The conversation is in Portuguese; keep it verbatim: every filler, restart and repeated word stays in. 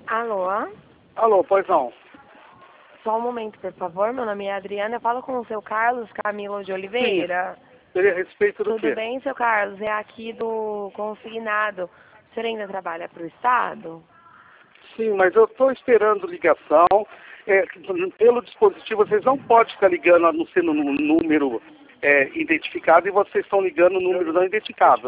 Alô? Alô, pois não. Só um momento, por favor. Meu nome é Adriana. Eu falo com o seu Carlos Camilo de Oliveira. Seria a respeito do Tudo quê? bem, seu Carlos? É aqui do consignado. O senhor ainda trabalha para o Estado? Sim, mas eu estou esperando ligação. É, pelo dispositivo, vocês não podem ficar ligando a não ser no número é, identificado e vocês estão ligando no número não identificado.